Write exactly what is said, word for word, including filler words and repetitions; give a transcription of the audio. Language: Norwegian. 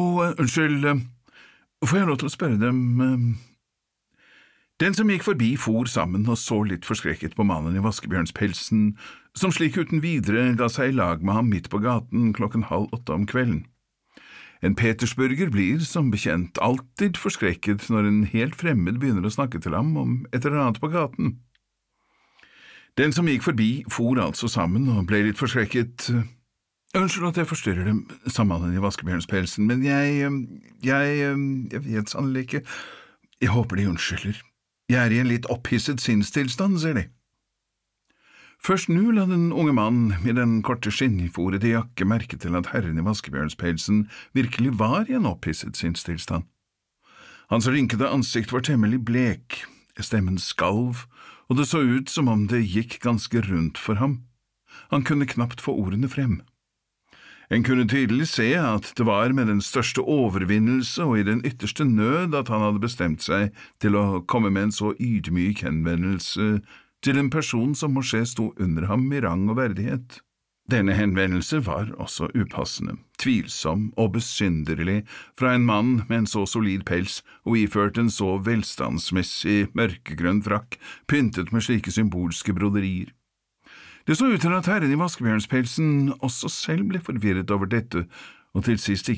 Hallo, unnskyld, får jeg lov til å spørre dem? Den som gikk forbi for sammen og så litt forskrekket på mannen i vaskebjørnspelsen, som slik uten videre ga seg i lag med ham midt på gaten klokken halv åtte om kvelden. En Petersburger blir, som bekjent, alltid forskrekket når en helt fremmed begynner å snakke til ham om et eller annet på gaten. Den som gikk forbi for altså sammen og ble litt forskrekket. Unnskyld at jeg forstyrrer dem, sa mannen i vaskebjørnspelsen, men jeg, jeg, jeg vet sannelig ikke. Jeg håper de unnskylder. Jeg er i en litt opphisset sinnstilstand, ser de. Først nå la den unge mann med den korte skinnforete jakke merke til at herren i vaskebjørnspelsen virkelig var i en opphisset sinnstilstand. Hans rynkede ansikt var temmelig blek, stemmen skalv, og det så ut som om det gikk ganske rundt for ham. Han kunne knapt få ordene frem. En kunne tydelig se at det var med den største overvinnelse og i den ytterste nød at han hadde bestemt seg til å komme med en så ydmyk henvendelse til en person som må skje sto under ham i rang og verdighet. Denne henvendelse var også upassende, tvilsom og besynderlig fra en mann med en så solid pels og iført en så velstandsmessig mørkegrønn frakk, pyntet med slike symbolske broderier. Det så ut til at herren i vaskebjørnspelsen også selv ble forvirret over dette, og til sist ikke